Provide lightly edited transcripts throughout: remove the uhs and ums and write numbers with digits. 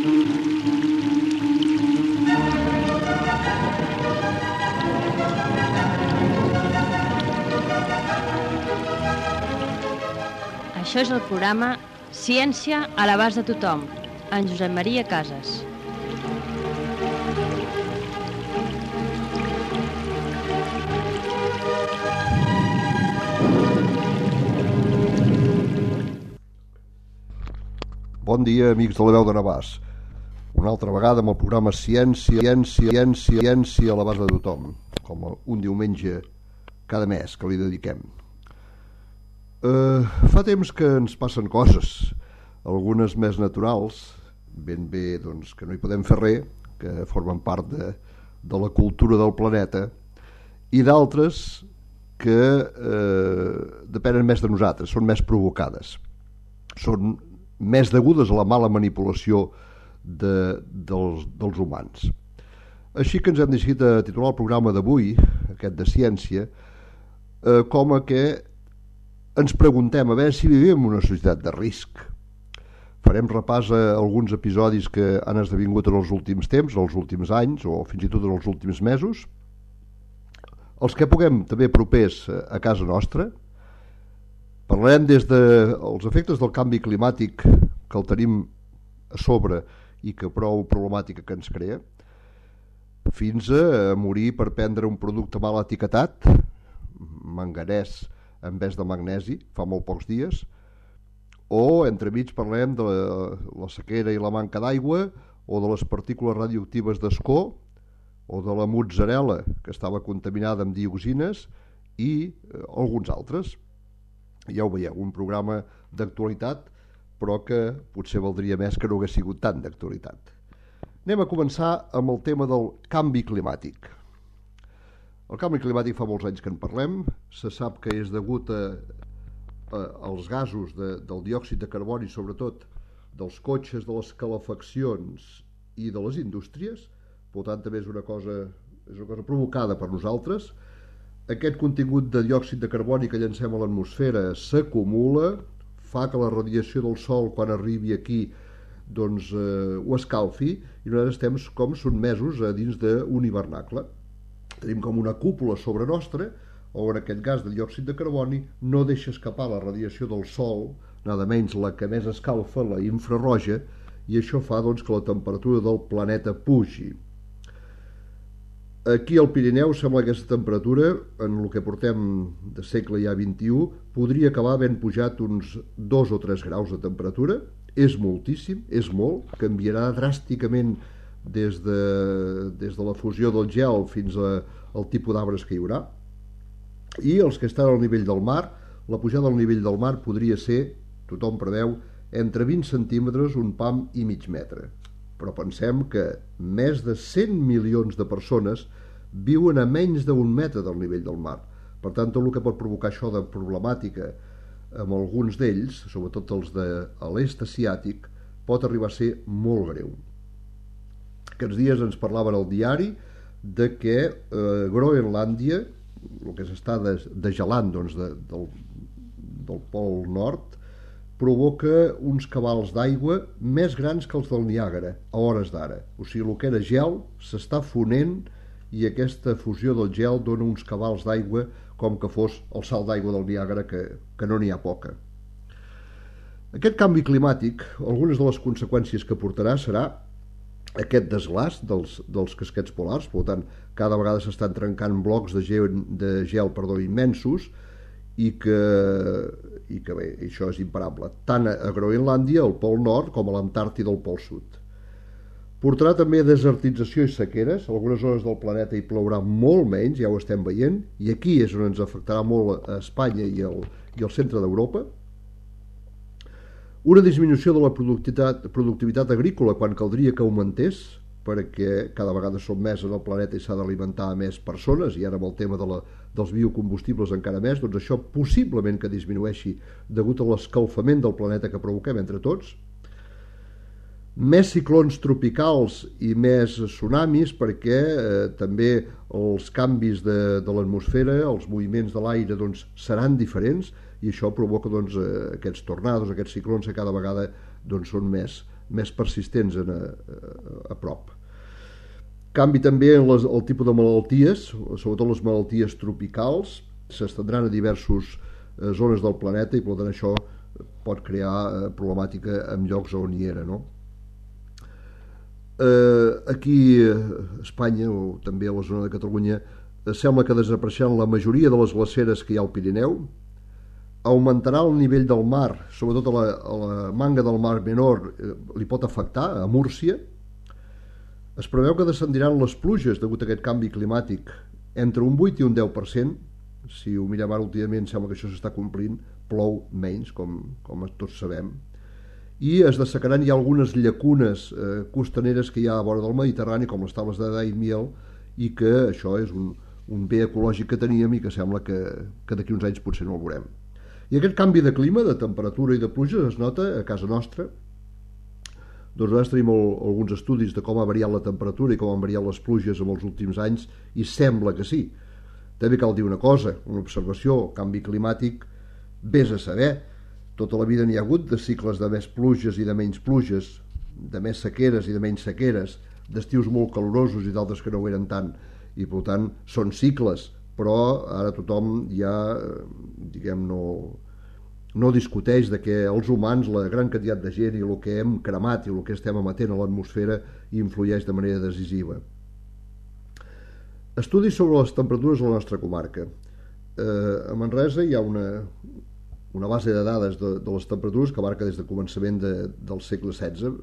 Això és el programa Ciència a l'abast de tothom, en Josep Maria Casas. Bon dia, amics de la veu de Navàs. Una altra vegada amb el programa Ciència a l'abast de tothom, com un diumenge cada mes que li dediquem. Fa temps que ens passen coses, algunes més naturals, ben bé doncs, que no hi podem fer res, que formen part de la cultura del planeta, i d'altres que depenen més de nosaltres, són més provocades, són més degudes a la mala manipulació dels humans. Així que ens hem decidit a titular el programa d'avui, aquest de ciència, com a que ens preguntem a veure si vivim en una societat de risc. Farem repàs a alguns episodis que han esdevingut en els últims temps, en els últims anys o fins i tot en els últims mesos, els que puguem també propers a casa nostra. Parlarem des dels efectes del canvi climàtic, que el tenim a sobre i que prou problemàtica que ens crea, fins a morir per prendre un producte mal etiquetat, manganès en vez de magnesi, fa molt pocs dies, o entremig parlem de la sequera i la manca d'aigua, o de les partícules radioactives d'escó, o de la mozzarella, que estava contaminada amb dioxines, i alguns altres. Ja ho veieu, un programa d'actualitat, però que potser valdria més que no hagués sigut tant d'actualitat. Anem a començar amb el tema del canvi climàtic. El canvi climàtic fa molts anys que en parlem, se sap que és degut als gasos del diòxid de carboni, sobretot dels cotxes, de les calefaccions i de les indústries, per tant també és una cosa provocada per nosaltres. Aquest contingut de diòxid de carboni que llancem a l'atmosfera s'acumula, fa que la radiació del sol quan arribi aquí doncs, ho escalfi i nosaltres estem com sotmesos a dins d'un hivernacle. Tenim com una cúpula sobre nostra on aquest gas de diòxid de carboni no deixa escapar la radiació del sol, nada menys la que més escalfa, la infraroja, i això fa doncs, que la temperatura del planeta pugi. Aquí al Pirineu sembla que aquesta temperatura, en el que portem de segle ja XXI, podria acabar havent pujat uns 2 o 3 graus de temperatura. És moltíssim, és molt, canviarà dràsticament des de la fusió del gel fins al tipus d'arbres que hi haurà. I els que estan al nivell del mar, la pujada al nivell del mar podria ser, tothom preveu, entre 20 centímetres, un pam i mig metre. Però pensem que més de 100 milions de persones viuen a menys d'un metre del nivell del mar. Per tant, tot el que pot provocar això de problemàtica amb alguns d'ells, sobretot els de l'est asiàtic, pot arribar a ser molt greu. Aquests dies ens parlaven al diari de que Groenlàndia, el que s'està degelant doncs, del pol nord, provoca uns cabals d'aigua més grans que els del Niàgara a hores d'ara. O sigui, el que era gel s'està fonent i aquesta fusió del gel dona uns cabals d'aigua com que fos el salt d'aigua del Niàgara, que no n'hi ha poca. Aquest canvi climàtic, algunes de les conseqüències que portarà serà aquest desglàs dels casquets polars. Per tant, cada vegada s'estan trencant blocs de gel immensos i que bé, això és imparable, tant a Groenlàndia, al Pol Nord, com a l'Antàrtida, al Pol Sud. Portarà també desertització i sequeres. A algunes zones del planeta hi plourà molt menys, ja ho estem veient, i aquí és on ens afectarà molt a Espanya i el centre d'Europa. Una disminució de la productivitat agrícola quan caldria que augmentés, perquè cada vegada som més en el planeta i s'ha d'alimentar a més persones, i ara amb el tema dels biocombustibles encara més, doncs això possiblement que disminueixi degut a l'escalfament del planeta que provoquem entre tots. Més ciclons tropicals i més tsunamis, perquè també els canvis de l'atmosfera, els moviments de l'aire doncs, seran diferents, i això provoca doncs, aquests tornados, aquests ciclons que cada vegada doncs, són més més persistents a prop. Canvi també en el tipus de malalties, sobretot les malalties tropicals, s'estendran a diverses zones del planeta i per tant això pot crear problemàtica en llocs on hi era, no? Aquí a Espanya o també a la zona de Catalunya sembla que desapareixeran la majoria de les glaceres que hi ha al Pirineu, augmentarà el nivell del mar, sobretot a la manga del mar menor li pot afectar, a Múrcia. Es preveu que descendiran les pluges degut a aquest canvi climàtic entre un 8 i un 10%. Si ho mirem ara últimament sembla que això s'està complint, plou menys, com tots sabem. I es dessecaran ja algunes llacunes costaneres que hi ha a vora del Mediterrani, com les tables de Daimiel, i que això és un bé ecològic que teníem i que sembla que d'aquí uns anys potser no el veurem. I aquest canvi de clima, de temperatura i de pluja es nota a casa nostra. Doncs nosaltres tenim alguns estudis de com ha variat la temperatura i com han variat les pluges en els últims anys i sembla que sí. També cal dir una cosa, una observació, canvi climàtic, vés a saber, tota la vida n'hi ha hagut de cicles de més pluges i de menys pluges, de més sequeres i de menys sequeres, d'estius molt calorosos i d'altres que no ho eren tant, i per tant són cicles, però ara tothom ja, diguem, no discuteix de que els humans, la gran quantitat de gent i el que hem cremat i el que estem emetent a l'atmosfera influeix de manera decisiva. Estudis sobre les temperatures a la nostra comarca. A Manresa hi ha una base de dades de les temperatures que abarca des del començament del segle XVI,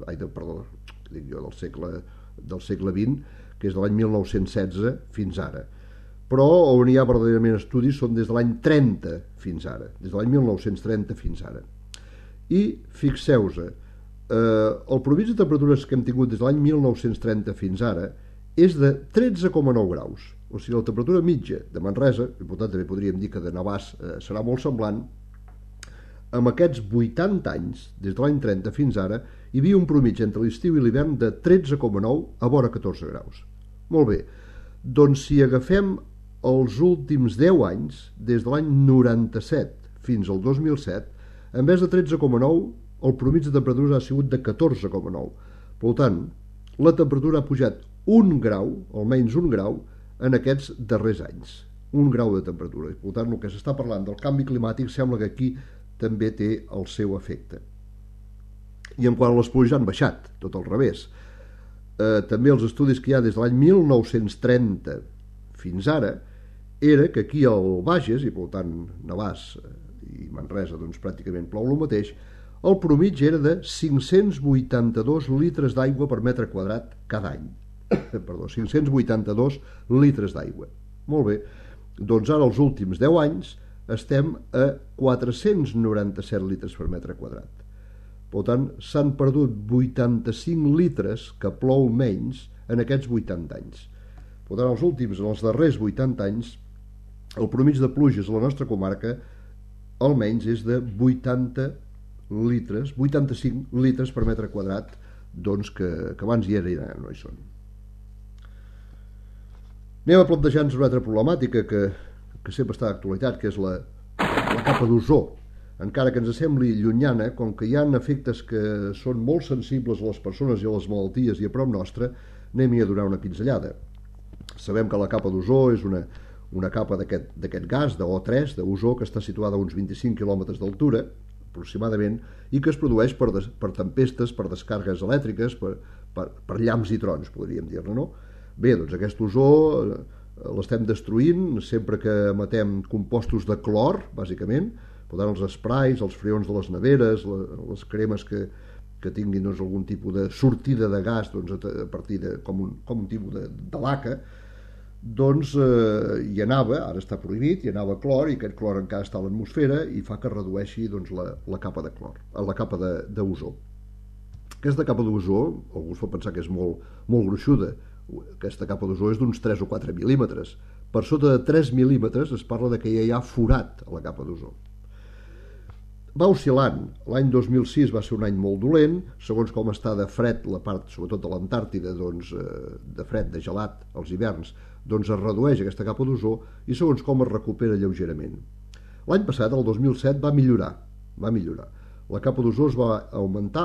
del segle XX, que és de l'any 1916 fins ara. Però on hi ha verdaderament estudis són des de l'any 30 fins ara, des de l'any 1930 fins ara. I fixeu-vos, el promís de temperatures que hem tingut des de l'any 1930 fins ara és de 13,9 graus. O sigui, la temperatura mitja de Manresa, i per tant també podríem dir que de Navàs serà molt semblant, amb aquests 80 anys, des de l'any 30 fins ara, hi havia un promigi entre l'estiu i l'hivern de 13,9 a vora 14 graus. Molt bé, doncs si agafem els últims 10 anys, des de l'any 97 fins al 2007, en vez de 13,9, el promigi de temperatures ha sigut de 14,9. Per tant, la temperatura ha pujat un grau, almenys un grau, en aquests darrers anys. Un grau de temperatura. I per tant, el que s'està parlant del canvi climàtic sembla que aquí també té el seu efecte. I en quant a les pluges han baixat, tot al revés. També els estudis que hi ha des de l'any 1930 fins ara era que aquí al Bages, i per tant Navàs i Manresa doncs pràcticament plou el mateix, el promigi era de 582 litres d'aigua per metre quadrat cada any. Perdó, 582 litres d'aigua. Molt bé, doncs ara els últims 10 anys estem a 497 litres per metre quadrat. Per tant, s'han perdut 85 litres que plou menys en aquests 80 anys. Per tant, en els darrers 80 anys, el promigi de pluges a la nostra comarca almenys és de 80 litres, 85 litres per metre quadrat, doncs que abans hi era i ara no hi són. Anem a plantejar-nos una altra problemàtica que sempre està d'actualitat, que és la capa d'ozó. Encara que ens sembli llunyana, com que hi ha efectes que són molt sensibles a les persones i a les malalties i a prop nostra, anem-hi a donar una pinzellada. Sabem que la capa d'ozó és una capa d'aquest gas, de O3, d'ozó, que està situada a uns 25 quilòmetres d'altura, aproximadament, i que es produeix per tempestes, per descàrregues elèctriques, per llamps i trons, podríem dir-ne, no? Bé, doncs aquest ozó l'estem destruint sempre que emetem compostos de clor, bàsicament, per tant els esprais, els freons de les neveres, les cremes que tinguin doncs, algun tipus de sortida de gas doncs, a partir de com un tipus de laca, doncs hi anava, ara està prohibit, hi anava clor i aquest clor encara està a l'atmosfera i fa que redueixi doncs, la capa de clor, la capa d'ozó. Aquesta capa d'ozó, algú es pot pensar que és molt gruixuda. Aquesta capa d'ozó és d'uns 3 o 4 mil·límetres. Per sota de 3 mil·límetres es parla de que ja hi ha forat a la capa d'ozó. Va oscil·lant. L'any 2006 va ser un any molt dolent, segons com està de fred la part, sobretot de l'Antàrtida, doncs, de fred, de gelat, als hiverns, doncs es redueix aquesta capa d'ozó i segons com es recupera lleugerament. L'any passat, el 2007, va millorar. La capa d'ozó es va augmentar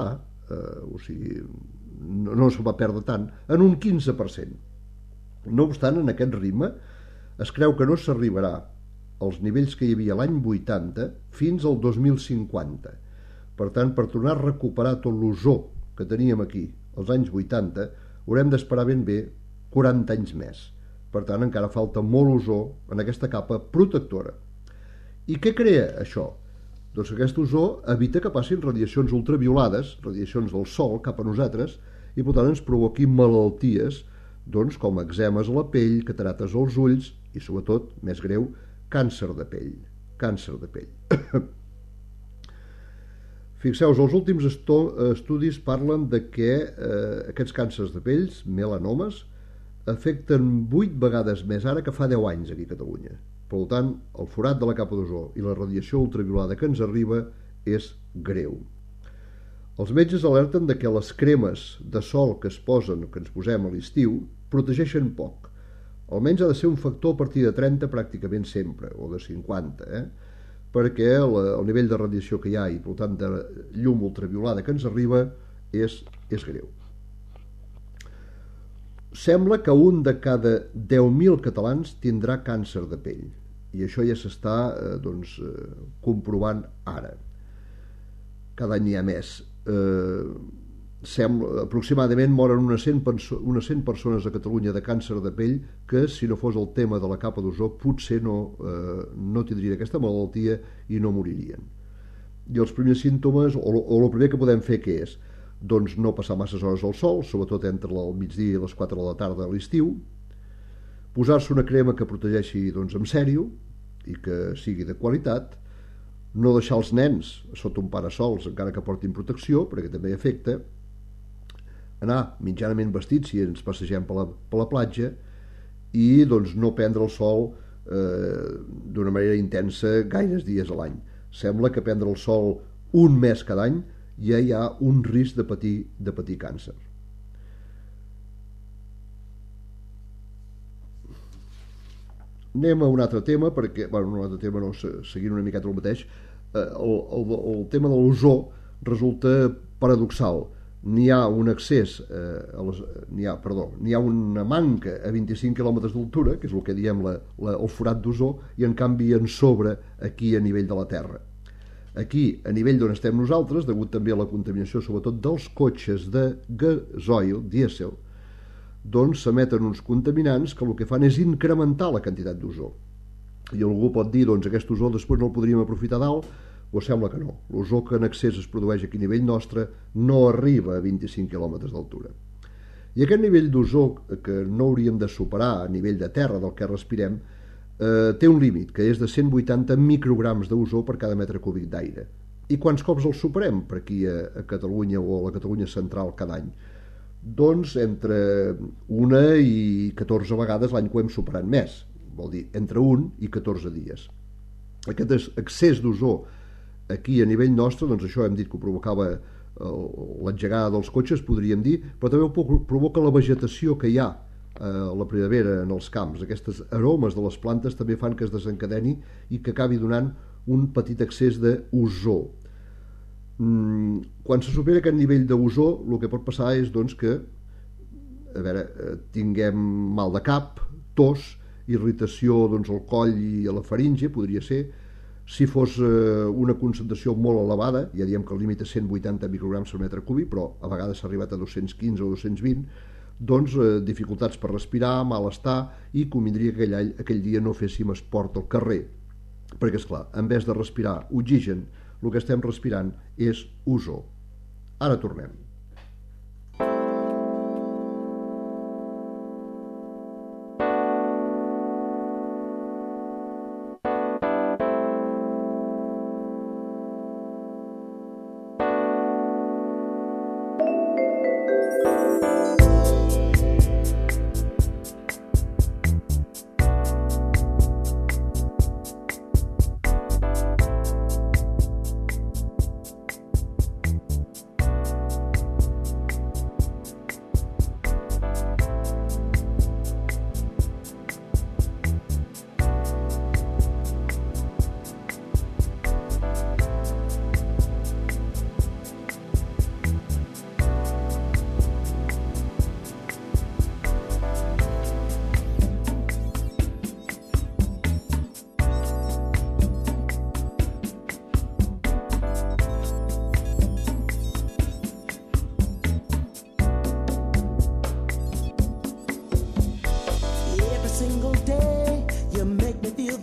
o sigui, no es va perdre tant, en un 15%. No obstant, en aquest ritme es creu que no s'arribarà als nivells que hi havia l'any 80 fins al 2050. Per tant, per tornar a recuperar tot l'ozó que teníem aquí als anys 80, haurem d'esperar ben bé 40 anys més. Per tant, encara falta molt ozó en aquesta capa protectora. I què crea això? Doncs aquest ozó evita que passin radiacions ultraviolades, radiacions del sol, cap a nosaltres, i per tant ens provoqui malalties, doncs, com eczemes a la pell, catarates als ulls i, sobretot, més greu, càncer de pell. Càncer de pell. Fixeu-vos, els últims estudis parlen de que aquests càncers de pells, melanomes, afecten 8 vegades més ara que fa 10 anys aquí a Catalunya. Per tant, el forat de la capa d'ozó i la radiació ultraviolada que ens arriba és greu. Els metges alerten de que les cremes de sol que es posen, que ens posem a l'estiu, protegeixen poc. Almenys ha de ser un factor a partir de 30 pràcticament sempre, o de 50, perquè el nivell de radiació que hi ha i, per tant, de llum ultraviolada que ens arriba és greu. Sembla que un de cada 10.000 catalans tindrà càncer de pell, i això ja s'està comprovant ara. Cada any hi ha més. Aproximadament moren unes 100 persones a Catalunya de càncer de pell que, si no fos el tema de la capa d'ozó, potser no tindrien aquesta malaltia i no moririen. I els primers símptomes, o el primer que podem fer, què és? Doncs no passar masses hores al sol, sobretot entre el migdia i les 4 de la tarda a l'estiu, posar-se una crema que protegeixi en sèrio i que sigui de qualitat, no deixar els nens sota un parasols encara que portin protecció, perquè també afecta, anar mitjanament vestits si ens passegem per la platja i no prendre el sol d'una manera intensa gaires dies a l'any. Sembla que prendre el sol un mes cada any ja hi ha un risc de patir càncer. Anem a un altre tema, perquè, un altre tema no, seguint una miqueta el mateix, el tema de l'ozó resulta paradoxal. N'hi ha un excés, n'hi ha una manca a 25 quilòmetres d'altura, que és el que diem el forat d'ozó, i en canvi en sobre aquí a nivell de la Terra. Aquí, a nivell d'on estem nosaltres, degut també a la contaminació sobretot dels cotxes de gasoil, dièsel, doncs s'emeten uns contaminants que el que fan és incrementar la quantitat d'ozó. I algú pot dir, doncs aquest ozó després no el podríem aprofitar dalt, o sembla que no. L'ozó que en excés es produeix aquí a nivell nostre no arriba a 25 quilòmetres d'altura. I aquest nivell d'ozó que no hauríem de superar a nivell de terra del que respirem té un límit, que és de 180 micrograms d'ozó per cada metre cúbic d'aire. I quants cops el superem per aquí a Catalunya o a la Catalunya central cada any? Doncs entre 1 i 14 vegades l'any que ho hem superat més, vol dir entre 1 i 14 dies. Aquest excés d'ozó aquí a nivell nostre, doncs això hem dit que ho provocava l'engegada dels cotxes, podríem dir, però també ho provoca la vegetació que hi ha a la primavera en els camps. Aquestes aromes de les plantes també fan que es desencadeni i que acabi donant un petit excés d'ozó. Quan se supera aquest nivell d'ozó, el que pot passar és que tinguem mal de cap, tos, irritació al coll i a la faringe, podria ser. Si fos una concentració molt elevada, ja diem que el límit és 180 micrograms per metre cúbic, però a vegades s'ha arribat a 215 o 220, doncs dificultats per respirar, malestar, i convindria que aquell dia no féssim esport al carrer, perquè esclar, en vez de respirar oxigen, el que estem respirant és ozó. Ara tornem.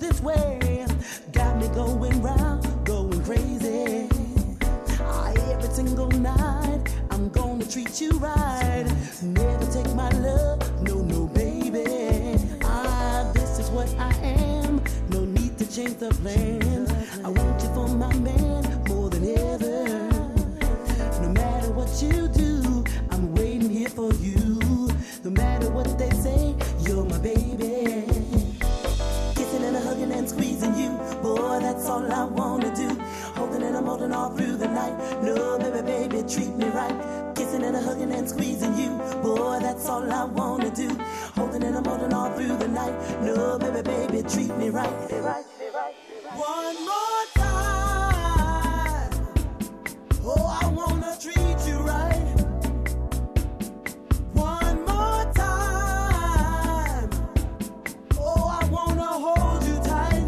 this way. Got me going round, going crazy. Every single night, I'm gonna treat you right. Never take my love, no, no, baby. This is what I am. No need to change the plan. I want you for my man more than ever. No matter what you do, I'm waiting here for you. No matter what they say, you're my baby. Kissing and hugging and squeezing you, boy, that's all I wanna do. Holding and I'm holding all through the night. No, baby, baby, treat me right. Kissing and hugging and squeezing you, boy, that's all I wanna do. Holding and I'm holding all through the night. No, baby, baby, treat me right. One more time. Oh, I wanna treat you right. One more time. Oh, I wanna hold you tight.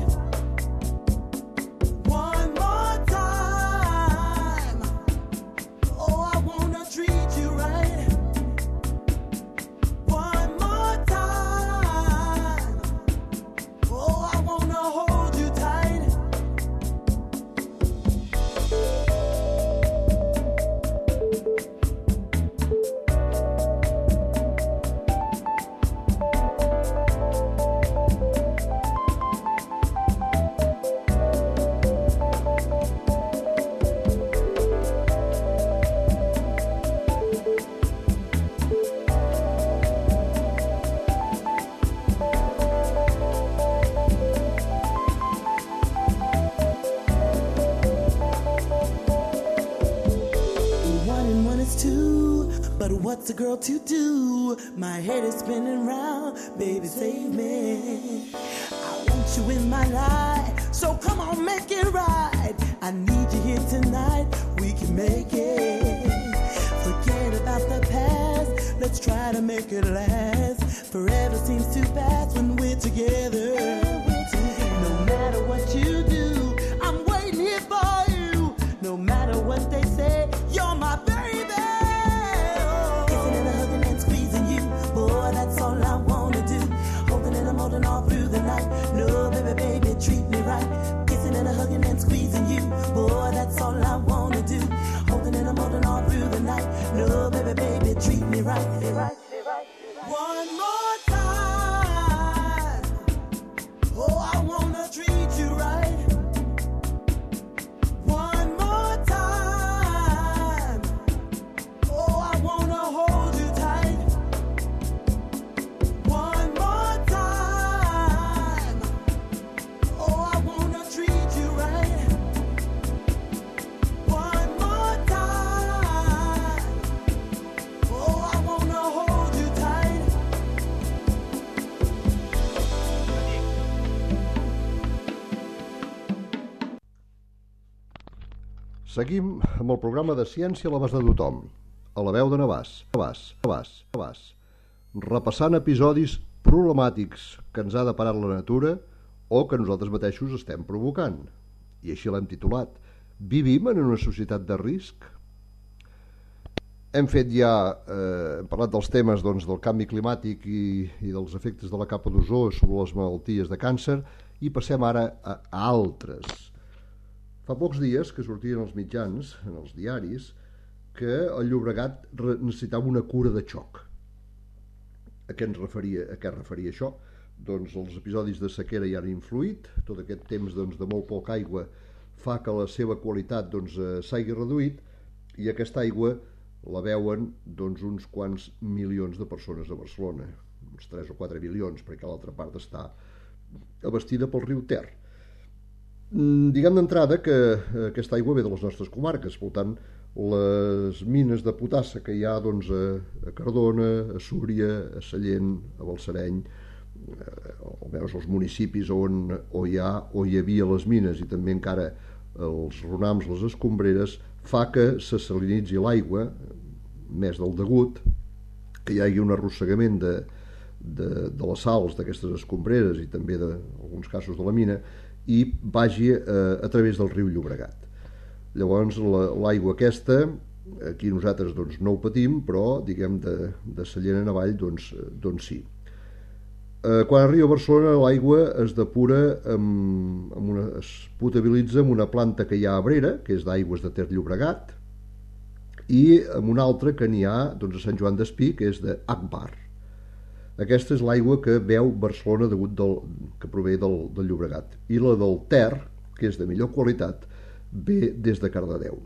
One more time. Oh, I wanna treat you right. One more time. Oh, I wanna hold you tight. One and one is two, but what's a girl to do? My head is spinning round, baby, save me. I want you in my life, so come on, make it right. I need you here tonight, we can make it. Forget about the past, let's try to make it last. Forever seems too fast when we're together. No matter what you do, I'm waiting here for you. No matter what they say, you're my baby. Kissing and hugging and squeezing you, boy, that's all I wanna do. Holding and I'm holding all through the night. No, baby, baby, treat me right. Kissing and hugging and squeezing you, boy, that's all I wanna do. Holding and I'm holding all through the night. No, baby, baby, treat me right. One more time. Oh, I wanna treat you right. One more time. Oh, I wanna hold you tight. One more time. Oh, I wanna treat you right. One more time. Oh, I wanna hold you tight. Seguim amb el programa de Ciència a l'abast de tothom, a la veu de Navàs, repassant episodis problemàtics que ens ha deparat la natura o que nosaltres mateixos estem provocant. I així l'hem titulat: Vivim en una societat de risc? Hem parlat dels temes del canvi climàtic i dels efectes de la capa d'ozó sobre les malalties de càncer, i passem ara a altres. Fa pocs dies que sortien els mitjans, en els diaris, que el Llobregat necessitava una cura de xoc. A què referia això? Doncs els episodis de sequera hi han influït, tot aquest temps de molt poca aigua fa que la seva qualitat s'hagi reduït, i aquesta aigua la veuen uns quants milions de persones a Barcelona, uns 3 o 4 milions, perquè l'altra part està abastida pel riu Ter. Diguem d'entrada que aquesta aigua ve de les nostres comarques, per tant, les mines de potassa que hi ha a Cardona, a Súria, a Sallent, a Balsareny, almenys els municipis on hi havia les mines, i també encara els ronams, les escombreres, fa que se salinitzi l'aigua, més del degut, que hi hagi un arrossegament de les sals d'aquestes escombreres i també d'alguns casos de la mina, i vagi a través del riu Llobregat. Llavors l'aigua aquesta, aquí nosaltres no ho patim, però diguem de Sallent en avall sí. Quan arriba a Barcelona l'aigua es depura es potabilitza amb una planta que hi ha a Abrera, que és d'Aigües de Ter Llobregat, i amb una altra que n'hi ha doncs, a Sant Joan d'Espí, que és d'Agbar. Aquesta és l'aigua que beu Barcelona que prové del Llobregat, i la del Ter, que és de millor qualitat, ve des de Cardedeu.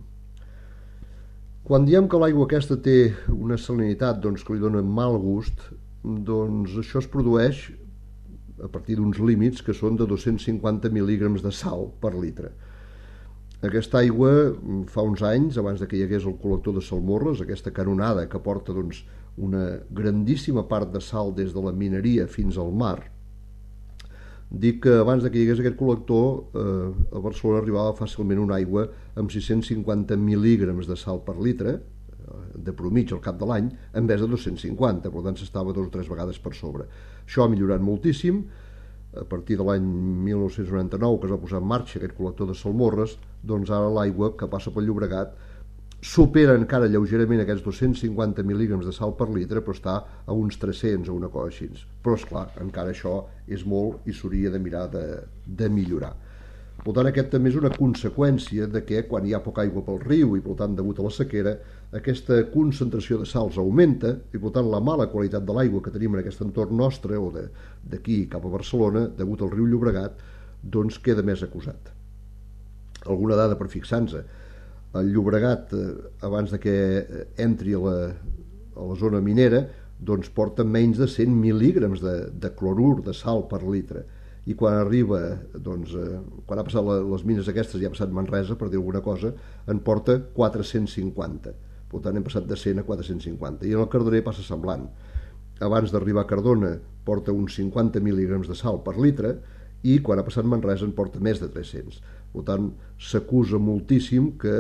Quan diem que l'aigua aquesta té una salinitat doncs, que li dona mal gust, doncs això es produeix a partir d'uns límits que són de 250 mil·lígrams de sal per litre. Aquesta aigua fa uns anys, abans que hi hagués el col·lector de Salmorres, aquesta canonada que porta doncs, una grandíssima part de sal des de la mineria fins al mar, dic que abans que hi hagués aquest col·lector a Barcelona arribava fàcilment una aigua amb 650 mil·lígrams de sal per litre de promig al cap de l'any, en vez de 250, per tant s'estava 2 o 3 vegades per sobre. Això ha millorat moltíssim. A partir de l'any 1999, que es va posar en marxa aquest col·lector de Salmorres, doncs ara l'aigua que passa pel Llobregat supera encara lleugerament aquests 250 mil·lígrams de sal per litre, però està a uns 300 o una cosa així. Però, esclar, encara això és molt i s'hauria de mirar de millorar. Per tant, aquest també és una conseqüència de que quan hi ha poca aigua pel riu i per tant degut a la sequera, aquesta concentració de sals augmenta i per tant la mala qualitat de l'aigua que tenim en aquest entorn nostre o d'aquí cap a Barcelona degut al riu Llobregat doncs queda més acusat. Alguna dada per fixar-nos: el Llobregat abans que entri a la zona minera doncs porta menys de 100 mil·lígrams de clorur de sal per litre, i quan arriba doncs, quan ha passat les mines aquestes i ha passat Manresa, per dir alguna cosa, en porta 450. Per tant hem passat de 100 a 450, i en el Cardener passa semblant. Abans d'arribar a Cardona porta uns 50 mil·lígrams de sal per litre i quan ha passat Manresa en porta més de 300. Per tant s'acusa moltíssim que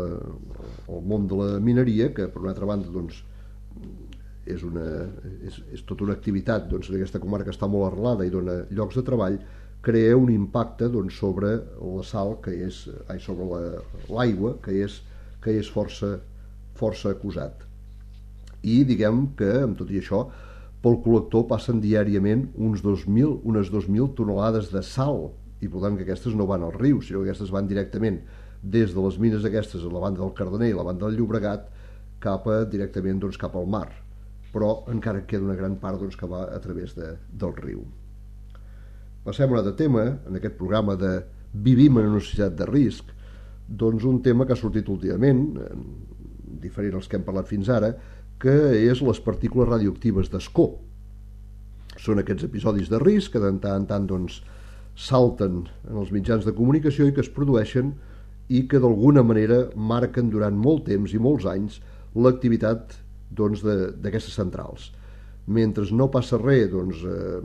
el món de la mineria, que per una altra banda doncs, és tota una activitat doncs, en aquesta comarca està molt arrelada i dona llocs de treball, crea un impacte doncs, sobre la sal sobre l'aigua que és força acusat. I diguem que amb tot i això pel col·lector passen diàriament unes 2.000 tonelades de sal, i per tant que aquestes no van al riu, sinó que aquestes van directament des de les mines aquestes a la banda del Cardener i la banda del Llobregat directament doncs, cap al mar, però encara queda una gran part doncs, que va a través del riu. Passem a un altre tema, en aquest programa de Vivim en una societat de risc, doncs un tema que ha sortit últimament, diferent als que hem parlat fins ara, que és les partícules radioactives d'escó. Són aquests episodis de risc que de tant en tant doncs, salten en els mitjans de comunicació i que es produeixen i que d'alguna manera marquen durant molt temps i molts anys l'activitat doncs, d'aquestes centrals. Mentre no passa res, doncs,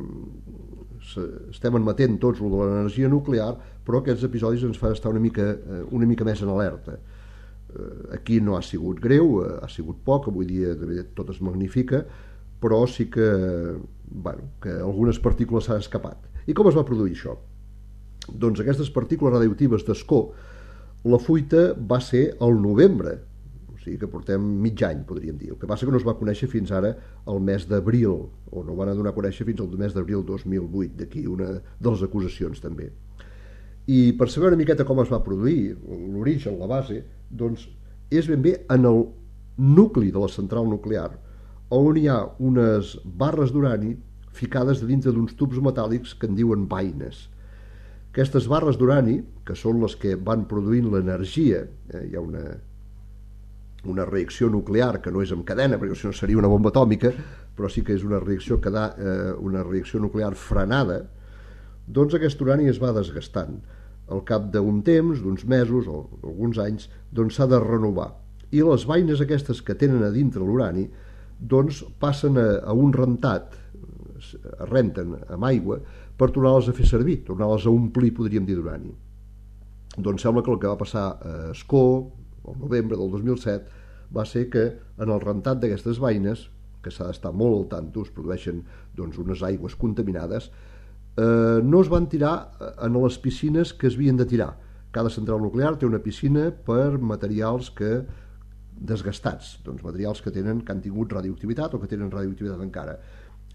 estem admetent tots el de l'energia nuclear, però aquests episodis ens fan estar una mica més en alerta. Aquí no ha sigut greu, ha sigut poc, avui dia tot es magnifica, però sí que algunes partícules s'han escapat. I com es va produir això? Doncs aquestes partícules radioactives d'escó, la fuita va ser al novembre, o sigui que portem mig any, podríem dir. El que passa que no es va conèixer fins ara el mes d'abril, o no van donar a conèixer fins al mes d'abril 2008, d'aquí una de les acusacions també. I per saber una miqueta com es va produir, l'origen, la base, doncs és ben bé en el nucli de la central nuclear, on hi ha unes barres d'urani ficades dintre d'uns tubs metàl·lics que en diuen vaines. Aquestes barres d'urani, que són les que van produint l'energia, hi ha una reacció nuclear que no és en cadena, perquè si no seria una bomba atòmica, però sí que és una reacció nuclear frenada, doncs aquest urani es va desgastant. Al cap d'un temps, d'uns mesos o alguns anys, doncs s'ha de renovar. I les vaines aquestes que tenen a dintre l'urani doncs passen a un rentat, es renten amb aigua per tornar-les a fer servir, tornar-les a omplir, podríem dir, d'urani. Doncs sembla que el que va passar a Escó, al novembre del 2007, va ser que en el rentat d'aquestes vaines, que s'ha d'estar molt al tanto, es produeixen doncs, unes aigües contaminades, no es van tirar en les piscines que es havien de tirar. Cada central nuclear té una piscina per materials desgastats, doncs materials que han tingut radioactivitat o que tenen radioactivitat encara.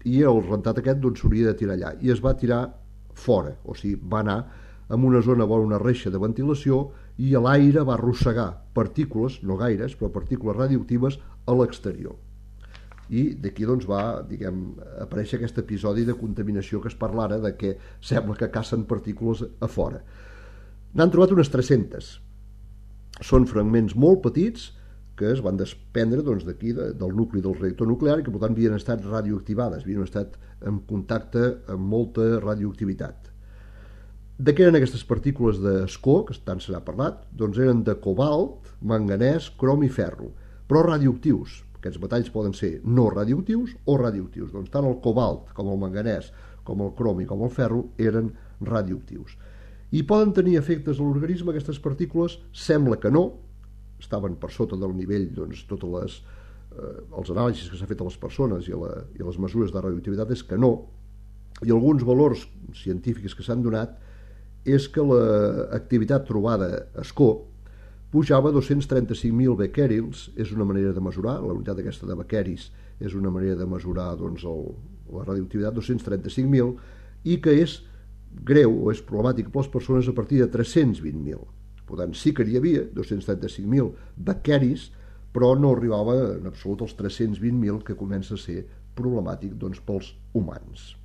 i el rentat aquest s'hauria de tirar allà, i es va tirar fora, o sigui, va anar en una zona vora una reixa de ventilació, i l'aire va arrossegar partícules, no gaires, però partícules radioactives a l'exterior. I d'aquí va, aparèixer aquest episodi de contaminació que es parla ara, de que sembla que cacen partícules a fora. N'han trobat unes 300. Són fragments molt petits que es van desprendre d'aquí, del nucli del reactor nuclear, i que per tant havien estat radioactivades, havien estat en contacte amb molta radioactivitat. De què eren aquestes partícules d'escó, que tant se n'ha parlat? Doncs eren de cobalt, manganès, crom i ferro, però radioactius. Aquests metalls poden ser no radioactius o radioactius. Doncs tant el cobalt com el manganès, com el crom i com el ferro eren radioactius. I poden tenir efectes a l'organisme aquestes partícules? Sembla que no. Estaven per sota del nivell, totes els anàlisis que s'ha fet a les persones i les mesures de radioactivitat és que no. I alguns valors científics que s'han donat és que l'activitat trobada a escó pujava a 235.000 becquerels, és una manera de mesurar, la unitat aquesta de becqueris és una manera de mesurar la radioactivitat, 235.000, i que és greu o és problemàtic per les persones a partir de 320.000. Per tant, sí que n'hi havia 235.000 becqueris, però no arribava en absolut als 320.000, que comença a ser problemàtic pels humans.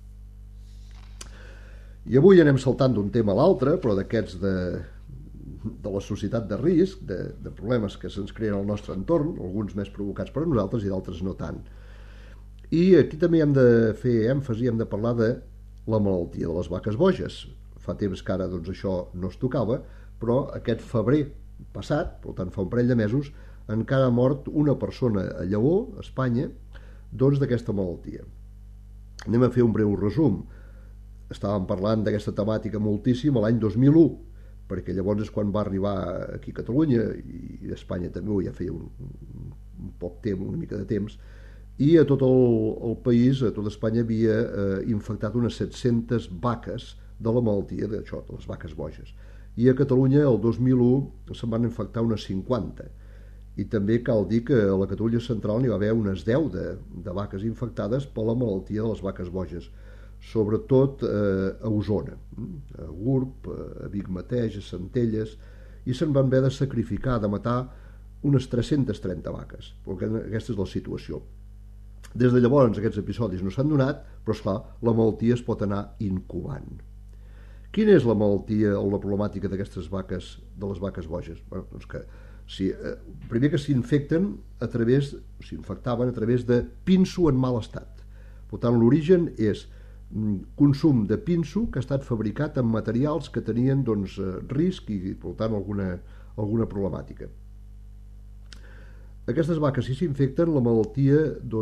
I avui anem saltant d'un tema a l'altre, però d'aquests de la societat de risc, de problemes que se'ns creen al nostre entorn, alguns més provocats per nosaltres i d'altres no tant. I aquí també hem de fer èmfasi, hem de parlar de la malaltia de les vaques boges. Fa temps que ara això no es tocava, però aquest febrer passat, per tant fa un parell de mesos, encara ha mort una persona a Lleó, a Espanya, d'aquesta malaltia. Anem a fer un breu resum. Estàvem parlant d'aquesta temàtica moltíssim l'any 2001, perquè llavors és quan va arribar aquí a Catalunya, i a Espanya també ja feia un poc temps, una mica de temps, i a tot el país, a tota Espanya, havia infectat unes 700 vaques de la malaltia de les vaques boges. I a Catalunya, el 2001, se'n van infectar unes 50. I també cal dir que a la Catalunya central n'hi va haver unes 10 de vaques infectades per la malaltia de les vaques boges, sobretot a Osona, a Gurb, a Vic mateix, a Centelles, i se'n van haver de sacrificar, de matar unes 330 vaques, perquè aquesta és la situació. Des de llavors aquests episodis no s'han donat, però esclar, la malaltia es pot anar incubant. Quina és la malaltia o la problemàtica d'aquestes vaques, de les vaques boges? Doncs que primer que s'infecten s'infectaven a través de pinso en mal estat. Per tant, l'origen és consum de pinso que ha estat fabricat amb materials que tenien risc i per tant alguna problemàtica. Aquestes vaques, si s'infecten, la malaltia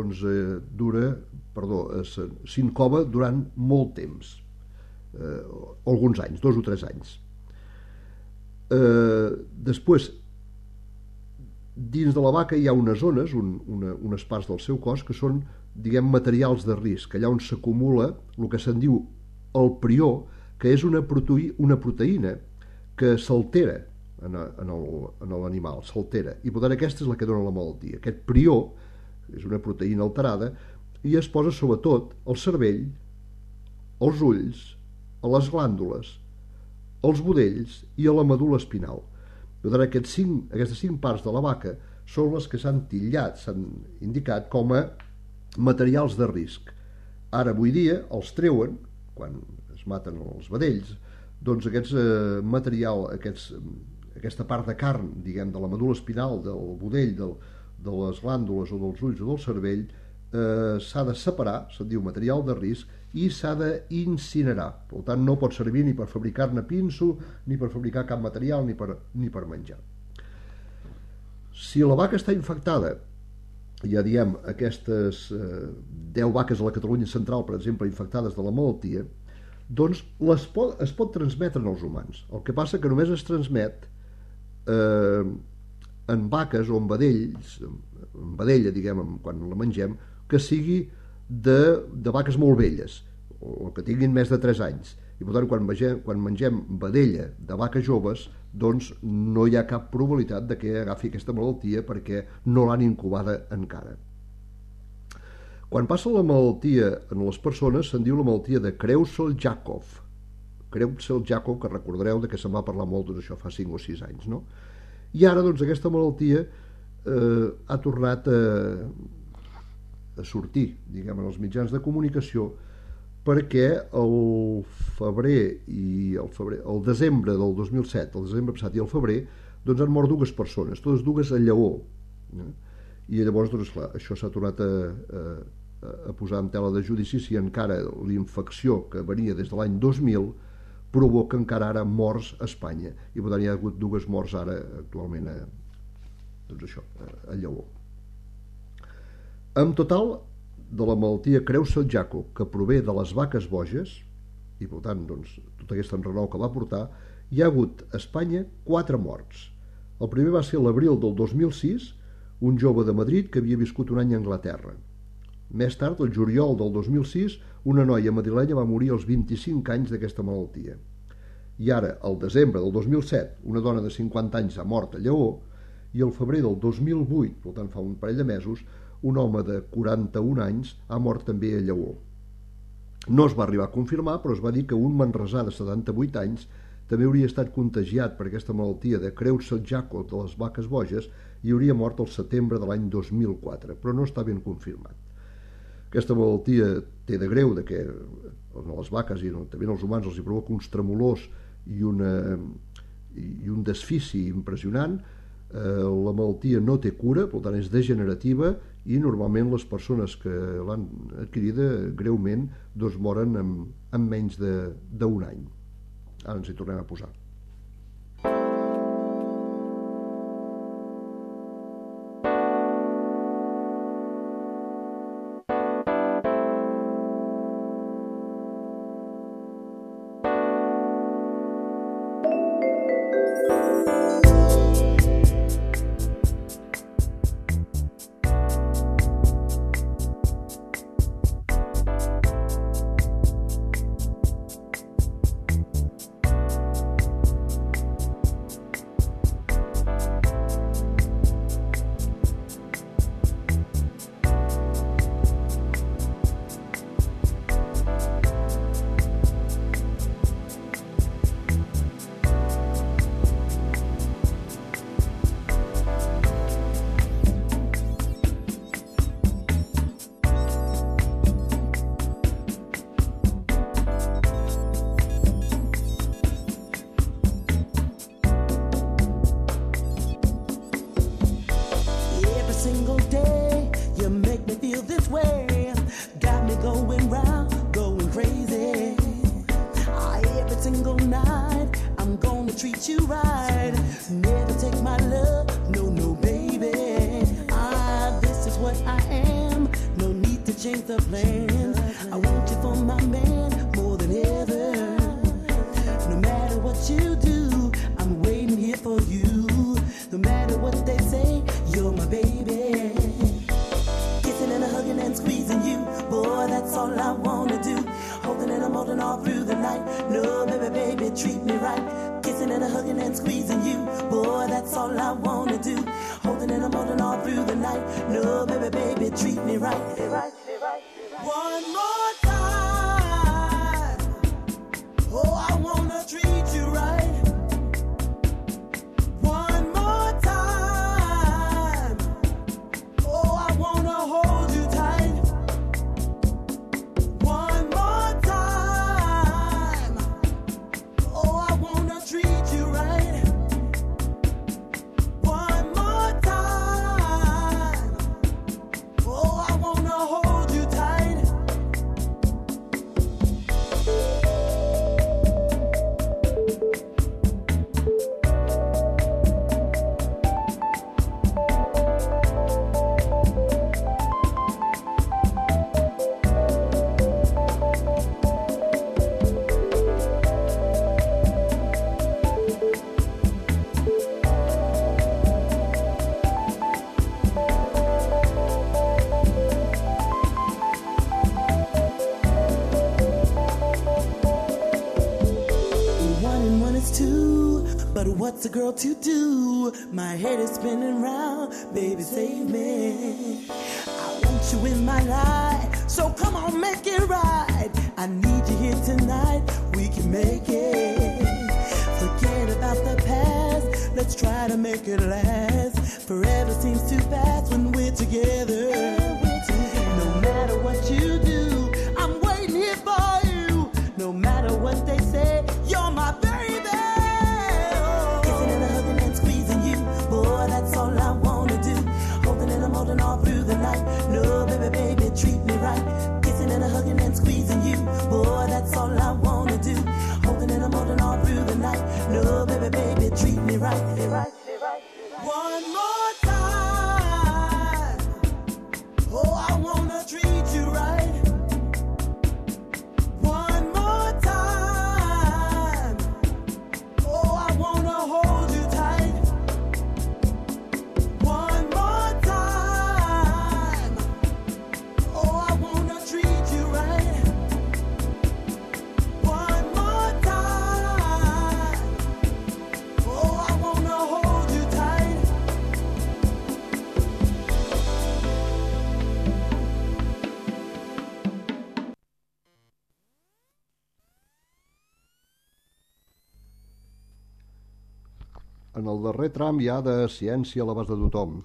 s'incova durant molt temps, alguns anys, 2 o 3 anys. Després, dins de la vaca hi ha unes zones, unes parts del seu cos que són, materials de risc, allà on s'acumula el que se'n diu el prió, que és una proteïna que s'altera en l'animal, s'altera, i per tant aquesta és la que dona la malaltia. Aquest prió és una proteïna alterada i es posa sobretot al cervell, als ulls, a les glàndules, als budells i a la medul·la espinal. Per tant, aquestes 5 parts de la vaca són les que s'han titllat, s'han indicat com a materials de risc. Ara, avui dia, els treuen, quan es maten els vedells, aquest material, aquesta part de carn, de la medul·la espinal, del budell, de les glàndules o dels ulls o del cervell, s'ha de separar, se'n diu material de risc, i s'ha d'incinerar. Per tant, no pot servir ni per fabricar-ne pinso, ni per fabricar cap material, ni per menjar. Si la vaca està infectada, ja diem, aquestes 10 vaques a la Catalunya central, per exemple, infectades de la malaltia, doncs es pot transmetre als humans. El que passa que només es transmet en vaques o en vedells, en vedella, quan la mengem, que sigui de vaques molt velles, o que tinguin més de 3 anys. I per tant, quan mengem vedella de vaques joves, doncs no hi ha cap probabilitat de que agafi aquesta malaltia perquè no l'han incubada encara. Quan passa la malaltia en les persones se'n diu la malaltia de Creutzfeldt-Jakob. Creutzfeldt-Jakob, que recordareu que se'n va parlar molt, doncs això fa 5 o 6 anys, no? I ara doncs aquesta malaltia ha tornat a sortir, diguem, en els mitjans de comunicació, perquè el desembre del 2007, el desembre passat i el febrer, doncs han mort 2 persones, totes 2 a Lleó. I llavors, doncs, clar, això s'ha tornat a posar en tela de judici si encara la infecció que venia des de l'any 2000 provoca encara ara morts a Espanya. I per tant hi ha hagut 2 morts ara actualment a Lleó. En total, de la malaltia Creutzfeldt-Jakob, que prové de les vaques boges, i per tant doncs, tota aquesta enrenou que va portar, hi ha hagut a Espanya 4 morts. El primer va ser l'abril del 2006, un jove de Madrid que havia viscut un any a Anglaterra. Més tard, el juliol del 2006, una noia madrilenya va morir als 25 anys d'aquesta malaltia. I ara, al desembre del 2007, una dona de 50 anys ha mort a Lleó, i al febrer del 2008, per tant fa un parell de mesos, un home de 41 anys ha mort també a Lleó. No es va arribar a confirmar, però es va dir que un manresà de 78 anys també hauria estat contagiat per aquesta malaltia de Creutzfeldt-Jakob de les vaques boges i hauria mort al setembre de l'any 2004, però no està ben confirmat. Aquesta malaltia té de greu que a les vaques i també als humans els hi provoca uns tremolors i un desfici impressionant. La malaltia no té cura, per tant és degenerativa, i normalment les persones que l'han adquirida greument doncs moren en menys d'un any. Ara ens hi tornem a posar. What's a girl to do? My head is spinning round, baby save me. I want you in my life, So come on, make it right. I need you here tonight. We can make it. Forget about the past. Let's try to make it last. Forever seems too fast when we're together. No matter what you do, I'm waiting here for you. No matter what they say, you're my baby. Kissing and hugging and squeezing you, boy, that's all I wanna do. Holding and I'm holding all through the night. No, baby, baby, treat me right. Kissing and hugging and squeezing you, boy, that's all I wanna do. Holding and I'm holding all through the night. No, baby, baby, treat me right. One more time. Oh, I wanna treat you right. One more time. Oh, I wanna hold you tight. One more time. Oh, I wanna treat you right. One more time. Oh, I wanna hold you tight. En el darrer tram hi ha de ciència a l'abast de tothom,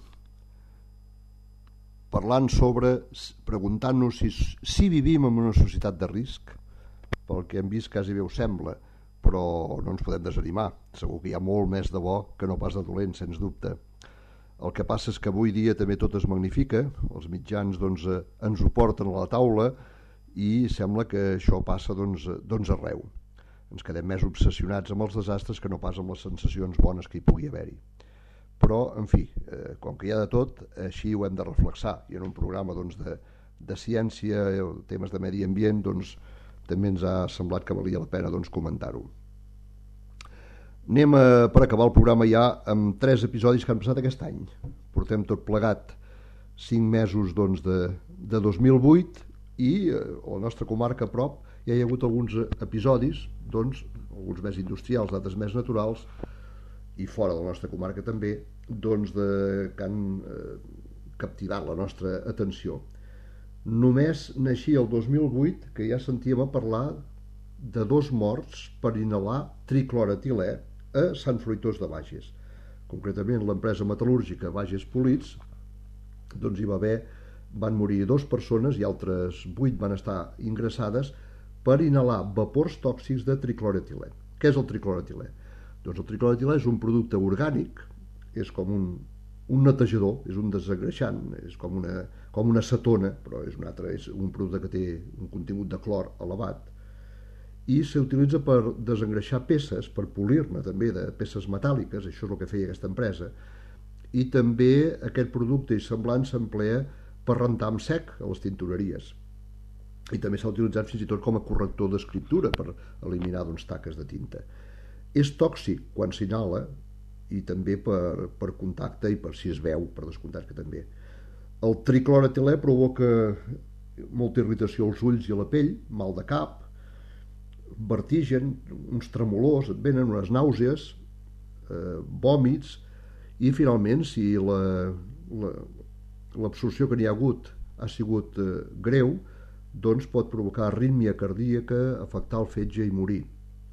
parlant sobre, preguntant-nos si vivim en una societat de risc, pel que hem vist quasi bé ho sembla, però no ens podem desanimar. Segur que hi ha molt més de bo que no pas de dolent, sens dubte. El que passa és que avui dia també tot es magnifica, els mitjans ens ho porten a la taula i sembla que això passa arreu. Ens quedem més obsessionats amb els desastres que no pas amb les sensacions bones que hi pugui haver-hi. Però, en fi, com que hi ha de tot, així ho hem de reflexar. I en un programa de ciència, temes de medi ambient, també ens ha semblat que valia la pena comentar-ho. Anem per acabar el programa ja amb 3 episodis que han passat aquest any. Portem tot plegat 5 mesos de 2008 i a la nostra comarca a prop ja hi ha hagut alguns episodis, alguns més industrials, d'altres més naturals, i fora de la nostra comarca també, que han captivat la nostra atenció. Només naixia el 2008 que ja sentíem a parlar de 2 morts per inhalar tricloretilè a Sant Fruitós de Bages. Concretament l'empresa metal·lúrgica Bages Polits, van morir 2 persones i altres 8 van estar ingressades per inhalar vapors tòxics de tricloretilè. Què és el tricloretilè? Doncs el tricloretilè és un producte orgànic, és com un netejador, és un desengreixant, és com una acetona, però és un producte que té un contingut de clor elevat, i s'utilitza per desengreixar peces, per polir-ne també de peces metàl·liques, això és el que feia aquesta empresa, i també aquest producte i semblant s'emplea per rentar amb sec a les tintoreries. I també s'ha utilitzat fins i tot com a corrector d'escriptura per eliminar taques de tinta. És tòxic quan s'inhala i també per contacte i per si es veu, per descomptat que també. El tricloretilè provoca molta irritació als ulls i a la pell, mal de cap, vertigen, uns tremolors, et venen unes nàusees, vòmits, i finalment, si l'absorció que n'hi ha hagut ha sigut greu, pot provocar arrítmia cardíaca, afectar el fetge i morir.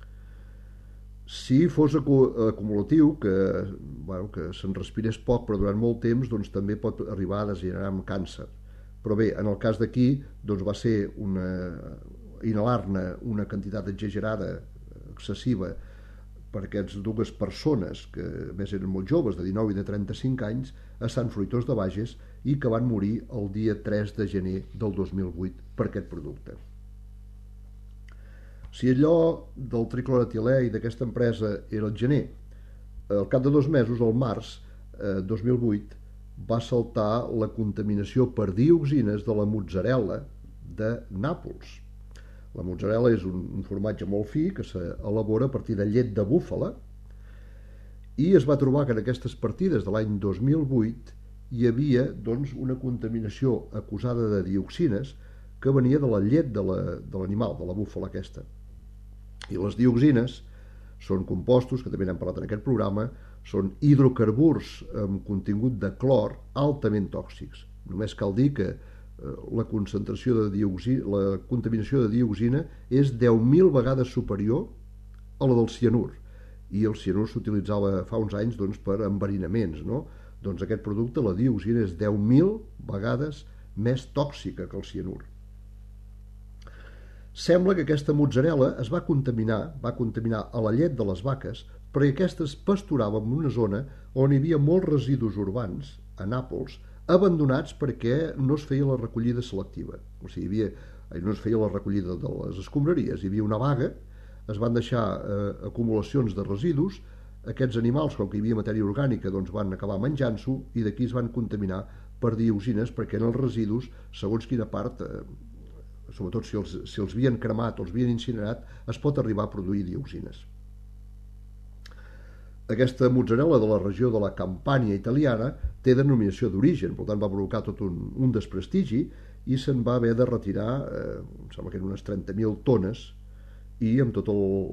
Si fos acumulatiu, que se'n respirés poc però durant molt temps, també pot arribar a degenerar amb càncer. Però bé, en el cas d'aquí va ser inhalar-ne una quantitat exagerada, excessiva, per aquestes 2 persones, que a més eren molt joves, de 19 i de 35 anys, a Sant Fruitós de Bages, i que van morir el dia 3 de gener del 2008 per aquest producte. Si allò del tricloretilè i d'aquesta empresa era el gener, al cap de 2 mesos, al març 2008, va saltar la contaminació per dioxines de la mozzarella de Nàpols. La mozzarella és un formatge molt fi que s'elabora a partir de llet de búfala, i es va trobar que en aquestes partides de l'any 2008 hi havia una contaminació acusada de dioxines que venia de la llet de l'animal, de la búfala aquesta. I les dioxines són compostos, que també n'hem parlat en aquest programa, són hidrocarburs amb contingut de clor altament tòxics. Només cal dir que la concentració de dioxina, la contaminació de dioxina és 10.000 vegades superior a la del cianur, i el cianur s'utilitzava fa uns anys doncs, per enverinaments, no? Doncs aquest producte, la dioxina, és 10.000 vegades més tòxica que el cianur. Sembla que aquesta mozzarella es va contaminar a la llet de les vaques perquè aquestes pasturaven en una zona on hi havia molts residus urbans, a Nàpols, abandonats perquè no es feia la recollida selectiva. O sigui, no es feia la recollida de les escombraries, hi havia una vaga, es van deixar acumulacions de residus, aquests animals, com que hi havia matèria orgànica, doncs van acabar menjant-s'ho i d'aquí es van contaminar per dioxines perquè en els residus, segons quina part, sobretot si els havien cremat o els havien incinerat, es pot arribar a produir dioxines. Aquesta mozzarella de la regió de la Campània italiana té denominació d'origen, per tant va provocar tot un desprestigi i se'n va haver de retirar, em sembla que eren unes 30.000 tones, i amb tot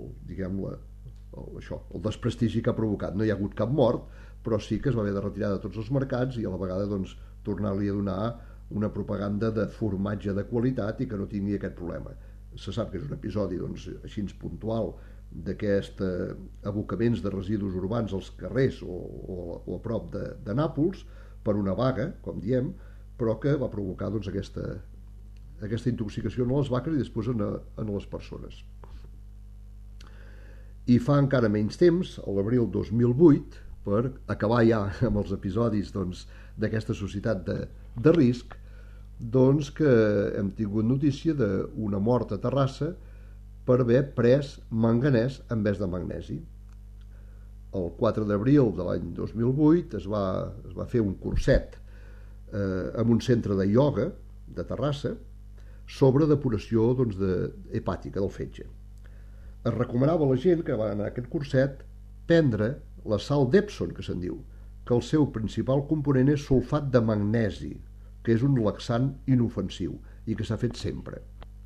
el desprestigi que ha provocat. No hi ha hagut cap mort, però sí que es va haver de retirar de tots els mercats i a la vegada doncs, tornar-li a donar una propaganda de formatge de qualitat i que no tingui aquest problema. Se sap que és un episodi doncs, així puntual d'aquests abocaments de residus urbans als carrers o a prop de Nàpols per una vaga, com diem, però que va provocar doncs, aquesta intoxicació en les vaques i després en les persones. I fa encara menys temps, a l'abril 2008, per acabar ja amb els episodis d'aquesta societat de risc, doncs que hem tingut notícia d'una mort a Terrassa per haver pres manganès en vez de magnesi. El 4 d'abril de l'any 2008 es va fer un curset en un centre de ioga de Terrassa sobre depuració hepàtica del fetge. Es recomanava a la gent que va anar a aquest curset prendre la sal d'Epsom, que se'n diu, que el seu principal component és sulfat de magnesi, que és un laxant inofensiu i que s'ha fet sempre.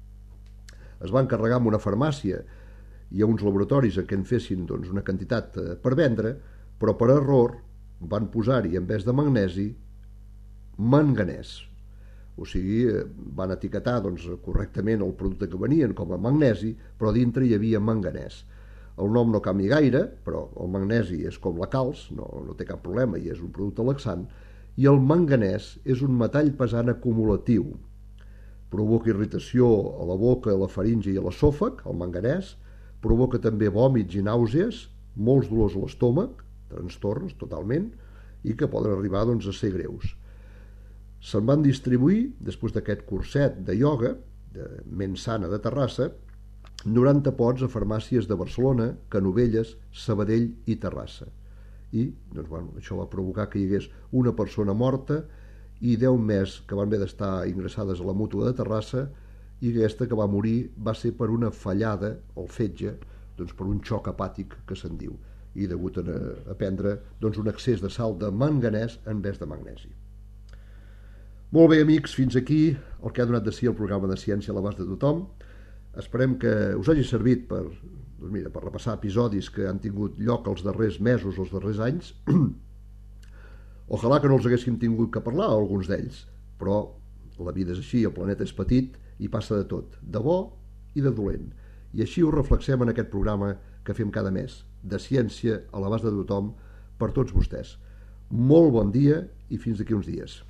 Es va encarregar amb una farmàcia i a uns laboratoris en què en fessin una quantitat per vendre, però per error van posar-hi, en vez de magnesi, manganès. O sigui, van etiquetar correctament el producte que venien com a magnesi, però dintre hi havia manganès. El nom no canvia gaire, però el magnesi és com la calç, no té cap problema i és un producte laxant, i el manganès és un metall pesant acumulatiu. Provoca irritació a la boca, a la faringe i a l'esòfag, el manganès, provoca també vòmits i nàusees, molts dolors a l'estómac, trastorns totalment, i que poden arribar a ser greus. Se'n van distribuir, després d'aquest curset de ioga, de Ment Sana de Terrassa, 90 pots a farmàcies de Barcelona, Canovelles, Sabadell i Terrassa. I això va provocar que hi hagués una persona morta i 10 més que van haver d'estar ingressades a la mútua de Terrassa, i aquesta que va morir va ser per una fallada al fetge, per un xoc hepàtic que se'n diu, i degut a prendre un excés de sal de manganès en vez de magnesi. Molt bé, amics, fins aquí el que ha donat de si el programa de Ciència a l'abast de tothom. Esperem que us hagi servit per repassar episodis que han tingut lloc els darrers mesos o els darrers anys. Ojalà que no els haguéssim tingut que parlar, alguns d'ells, però la vida és així, el planeta és petit i passa de tot, de bo i de dolent. I així ho reflexem en aquest programa que fem cada mes, de Ciència a l'abast de tothom, per tots vostès. Molt bon dia i fins d'aquí uns dies.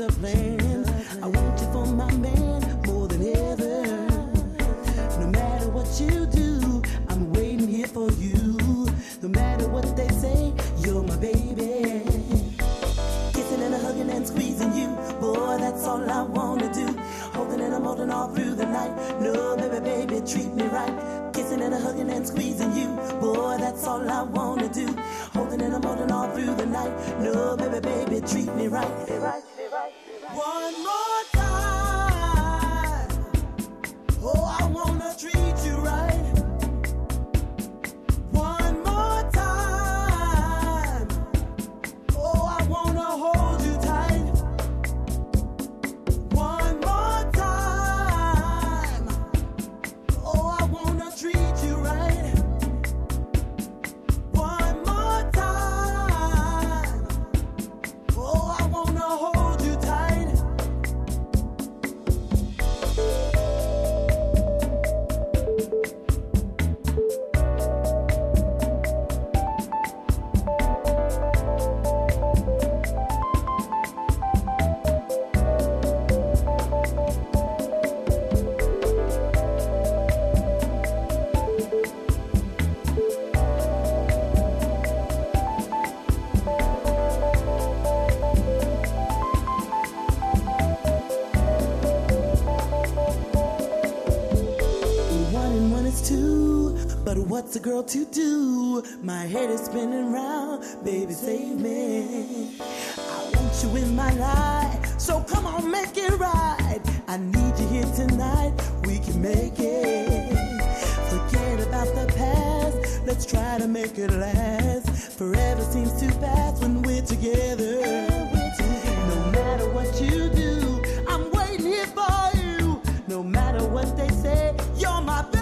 the plan. I want you for my man more than ever. No matter what you do, I'm waiting here for you. No matter what they say, you're my baby. Kissing and hugging and squeezing you, boy, that's all I wanna do. Holding and I'm holding all through the night. No, baby, baby, treat me right. Kissing and hugging and squeezing you, boy, that's all I wanna do. Holding and I'm holding all through the night. No, baby, baby, treat me right. One more time. Oh, I wanna treat you right. One more time. Oh, I wanna hold you tight. One more time. Oh, I wanna treat you right. One more time. Oh, I wanna hold you tight. One and one is two, but what's a girl to do? My head is spinning round, baby, save me. I want you in my life, so come on, make it right. I need you here tonight, we can make it. Forget about the past, let's try to make it last. Forever seems too fast when we're together. No matter what you do, I'm waiting here for you. No matter what they say, you're my baby.